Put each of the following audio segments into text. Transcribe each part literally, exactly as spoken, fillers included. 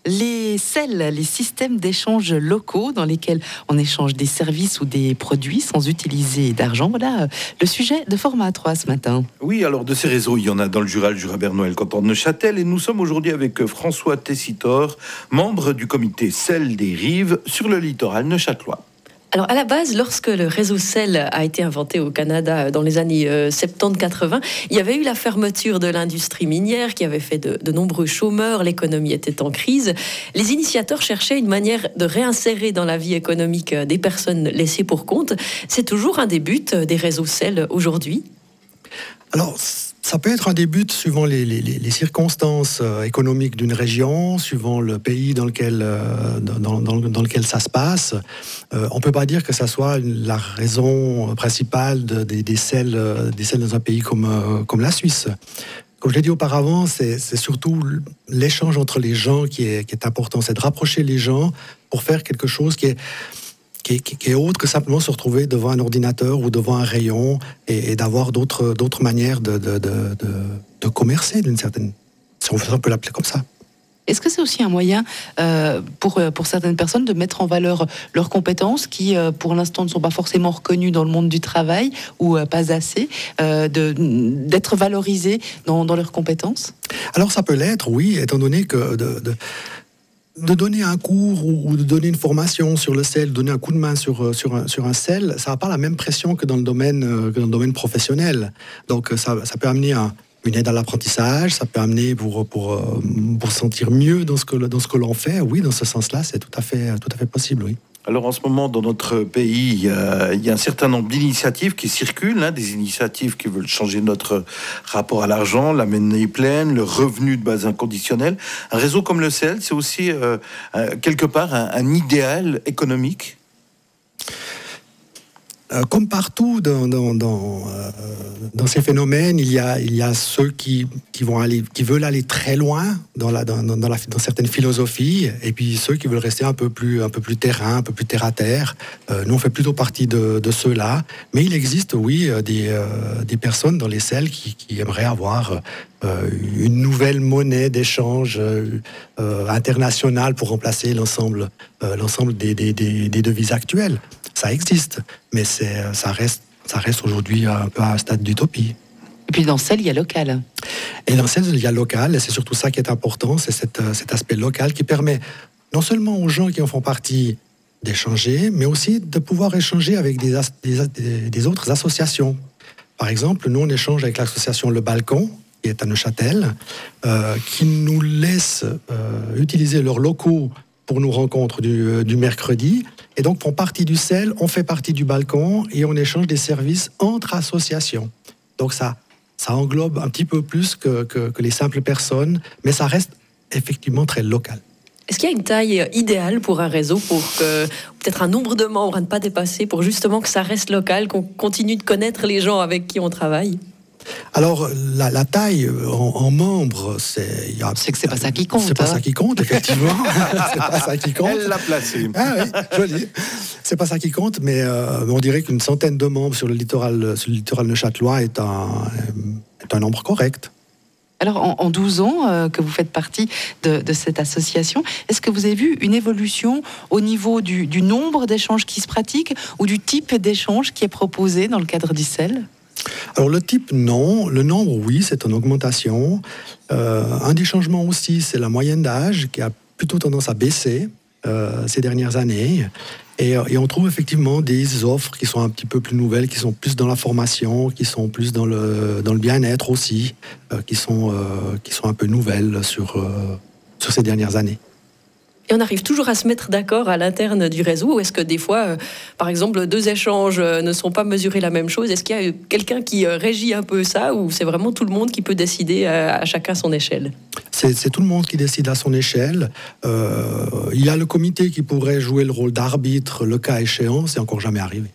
Les C E L, les systèmes d'échange locaux dans lesquels on échange des services ou des produits sans utiliser d'argent. Voilà le sujet de Format trois ce matin. Oui, alors de ces réseaux, il y en a dans le Jura, le Jura bernois et le canton de Neuchâtel. Et nous sommes aujourd'hui avec François Tessitor, membre du comité C E L des Rives sur le littoral neuchâtelois. Alors à la base, lorsque le réseau C E L a été inventé au Canada dans les années soixante-dix quatre-vingts, il y avait eu la fermeture de l'industrie minière qui avait fait de, de nombreux chômeurs, l'économie était en crise. Les initiateurs cherchaient une manière de réinsérer dans la vie économique des personnes laissées pour compte. C'est toujours un des buts des réseaux C E L aujourd'hui ? Alors, ça peut être un des buts suivant les, les, les circonstances euh, économiques d'une région, suivant le pays dans lequel, euh, dans, dans, dans lequel ça se passe. Euh, on ne peut pas dire que ça soit la raison principale de, de, des, C E L, euh, des C E L dans un pays comme, euh, comme la Suisse. Comme je l'ai dit auparavant, c'est, c'est surtout l'échange entre les gens qui est, qui est important. C'est de rapprocher les gens pour faire quelque chose qui est... Qui est, qui est autre que simplement se retrouver devant un ordinateur ou devant un rayon et, et d'avoir d'autres, d'autres manières de, de, de, de, de commercer d'une certaine... Si on peut l'appeler comme ça. Est-ce que c'est aussi un moyen euh, pour, pour certaines personnes de mettre en valeur leurs compétences qui, euh, pour l'instant, ne sont pas forcément reconnues dans le monde du travail ou euh, pas assez, euh, de, d'être valorisées dans, dans leurs compétences ? Alors ça peut l'être, oui, étant donné que... De, de, de donner un cours ou de donner une formation sur le C E L, donner un coup de main sur, sur, un, sur un C E L, ça n'a pas la même pression que dans le domaine, que dans le domaine professionnel. Donc ça, ça peut amener un, une aide à l'apprentissage, ça peut amener pour, pour, pour se sentir mieux dans ce, que, dans ce que l'on fait. Oui, dans ce sens-là, c'est tout à fait, tout à fait possible, oui. Alors en ce moment, dans notre pays, il y a, il y a un certain nombre d'initiatives qui circulent, hein, des initiatives qui veulent changer notre rapport à l'argent, la monnaie pleine, le revenu de base inconditionnel. Un réseau comme le C E L, c'est aussi euh, quelque part un, un idéal économique. Euh, comme partout dans, dans, dans, euh, dans ces phénomènes, il y a, il y a ceux qui, qui, vont aller, qui veulent aller très loin dans, la, dans, dans, la, dans certaines philosophies, et puis ceux qui veulent rester un peu plus, un peu plus terrain, un peu plus terre à terre. Euh, nous, on fait plutôt partie de, de ceux-là. Mais il existe, oui, des, euh, des personnes dans les C E L qui, qui aimeraient avoir euh, une nouvelle monnaie d'échange euh, euh, internationale pour remplacer l'ensemble, euh, l'ensemble des, des, des, des devises actuelles. Ça existe, mais c'est, ça reste, ça reste aujourd'hui un peu à un stade d'utopie. Et puis dans C E L, il y a local. Et dans C E L, il y a local, et c'est surtout ça qui est important, c'est cet, cet aspect local qui permet non seulement aux gens qui en font partie d'échanger, mais aussi de pouvoir échanger avec des, as, des, des autres associations. Par exemple, nous, on échange avec l'association Le Balcon, qui est à Neuchâtel, euh, qui nous laisse euh, utiliser leurs locaux pour nos rencontres du, du mercredi, et donc font partie du C E L, on fait partie du Balcon, et on échange des services entre associations. Donc ça, ça englobe un petit peu plus que, que, que les simples personnes, mais ça reste effectivement très local. Est-ce qu'il y a une taille idéale pour un réseau, pour que, peut-être un nombre de membres à ne pas dépasser, pour justement que ça reste local, qu'on continue de connaître les gens avec qui on travaille ? Alors, la, la taille en, en membres, c'est... Y a, c'est que c'est pas ça qui compte. C'est pas hein. ça qui compte, effectivement. C'est pas ça qui compte. Elle l'a placé. Ah oui, joli. C'est pas ça qui compte, mais euh, on dirait qu'une centaine de membres sur le littoral, sur le littoral neuchâtelois est un, est un nombre correct. Alors, en, en douze ans euh, que vous faites partie de, de cette association, est-ce que vous avez vu une évolution au niveau du, du nombre d'échanges qui se pratiquent ou du type d'échange qui est proposé dans le cadre du C E L ? Alors le type, non. Le nombre, oui, c'est en augmentation. Euh, un des changements aussi, c'est la moyenne d'âge qui a plutôt tendance à baisser euh, ces dernières années. Et, et on trouve effectivement des offres qui sont un petit peu plus nouvelles, qui sont plus dans la formation, qui sont plus dans le, dans le bien-être aussi, euh, qui, sont, euh, qui sont un peu nouvelles sur, euh, sur ces dernières années. Et on arrive toujours à se mettre d'accord à l'interne du réseau, ou est-ce que des fois, euh, par exemple, deux échanges euh, ne sont pas mesurés la même chose ? Est-ce qu'il y a quelqu'un qui euh, régit un peu ça, ou c'est vraiment tout le monde qui peut décider à, à chacun son échelle ? c'est, c'est tout le monde qui décide à son échelle. Euh, il y a le comité qui pourrait jouer le rôle d'arbitre, le cas échéant, c'est encore jamais arrivé.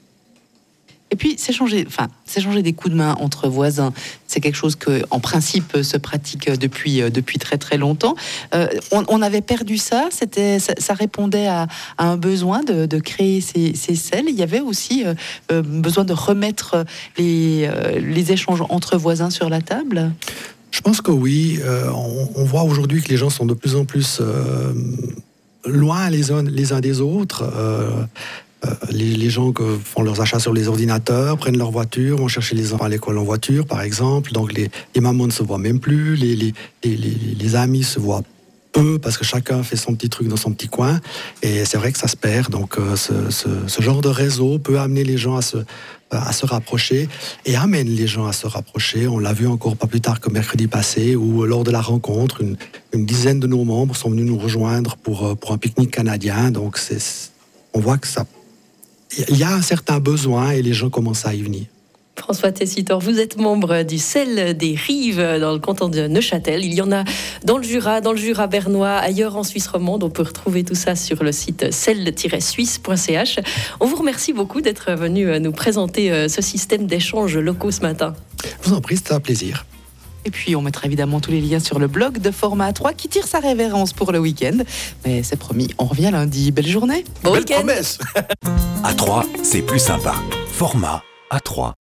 Et puis, s'échanger, enfin, s'échanger des coups de main entre voisins, c'est quelque chose que, en principe, se pratique depuis, depuis très très longtemps. Euh, on, on avait perdu ça, c'était, ça, ça répondait à, à un besoin de, de créer ces, ces C E L. Il y avait aussi euh, besoin de remettre les, euh, les échanges entre voisins sur la table. Je pense que oui. Euh, on, on voit aujourd'hui que les gens sont de plus en plus euh, loin les uns, les uns des autres. Euh, euh, les, les gens que font leurs achats sur les ordinateurs, prennent leur voiture, vont chercher les enfants à l'école en voiture, par exemple. Donc les, les mamans ne se voient même plus, les, les, les, les, les amis se voient peu parce que chacun fait son petit truc dans son petit coin. Et c'est vrai que ça se perd. Donc euh, ce, ce, ce genre de réseau peut amener les gens à se, à se rapprocher et amène les gens à se rapprocher. On l'a vu encore pas plus tard que mercredi passé où lors de la rencontre, une, une dizaine de nos membres sont venus nous rejoindre pour, pour un pique-nique canadien. Donc c'est, on voit que ça, il y a un certain besoin et les gens commencent à y venir. François Tessitor, vous êtes membre du C E L des Rives dans le canton de Neuchâtel. Il y en a dans le Jura, dans le Jura bernois, ailleurs en Suisse romande. On peut retrouver tout ça sur le site cel tiret suisse point c h. On vous remercie beaucoup d'être venu nous présenter ce système d'échanges locaux ce matin. Je vous en prie, c'était un plaisir. Et puis, on mettra évidemment tous les liens sur le blog de Format trois qui tire sa révérence pour le week-end. Mais c'est promis, on revient lundi. Belle journée. Bon Belle week-end. promesse. À Troyes, c'est plus sympa. Format A trois.